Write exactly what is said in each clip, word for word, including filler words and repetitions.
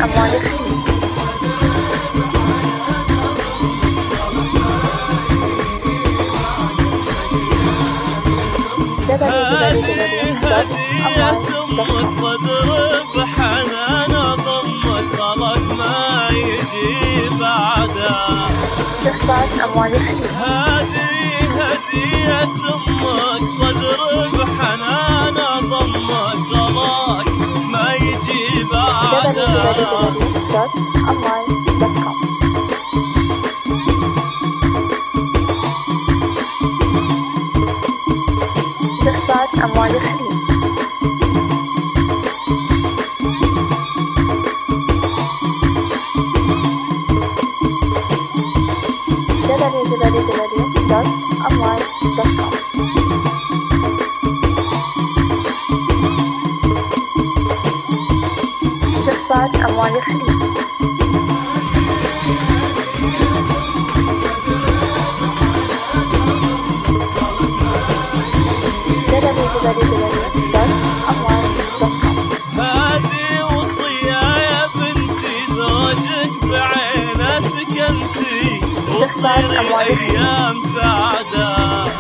أموال الخليج. هذه هدية أمك صدر بحنانه ضمك غلط ما يجي بعده. أموال الخليج. هذه هدية أمك صدر بحنانه ضمك غلط ما يجي بعده. أموال الخليج. دبليو دبليو دبليو دوت أموال دوت كوم. استخبارات أموال الخليج. هذه وصية يا بنتي زوجك بعينه سكنتي وصير أيام سعادة.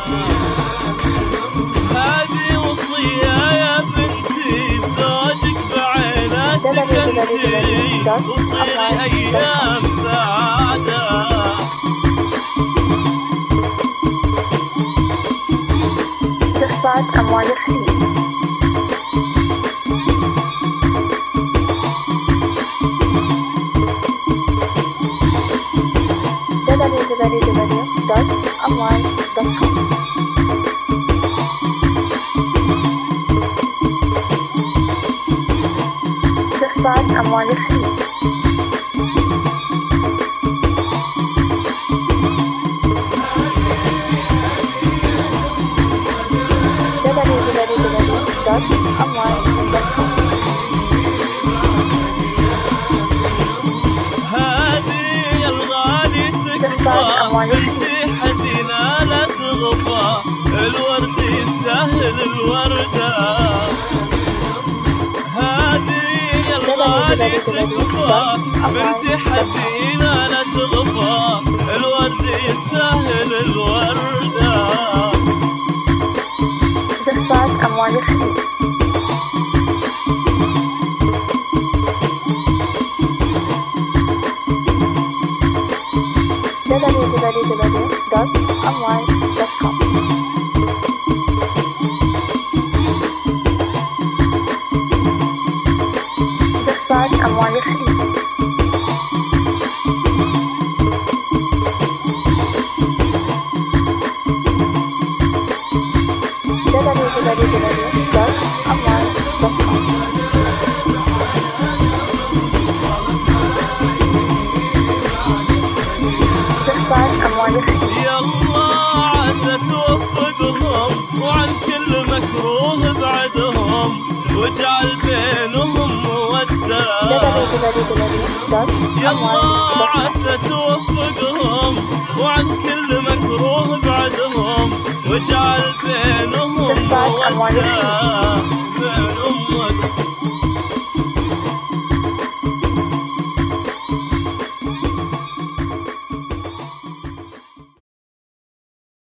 هذه وصية يا بنتي زوجك بعينه سكنتي وصير أيام سعادة. استخبارات أموال الخليج. دبليو دبليو دبليو دوت أموال دوت كوم. استخبارات أموال الخليج. دبليو دبليو دبليو دوت أموال دوت كوم. هذه الغالي تكفى بنتي حزينة لا تغفى الورد يستاهل الوردة. هذه الغالي تكفى بنتي حزينة لا تغفى الورد يستاهل الوردة. استخبارات أموال الخليج. دبليو دبليو دبليو دوت أموال دوت كوم. استخبارات أموال الخليج. دبليو دبليو دبليو دوت أموال دوت كوم. يلا عسى توفقهم وعن كل مكروه بعدهم واجعل بينهم مودة. يلا عسى توفقهم وعن كل مكروه بعدهم واجعل بينهم مودة.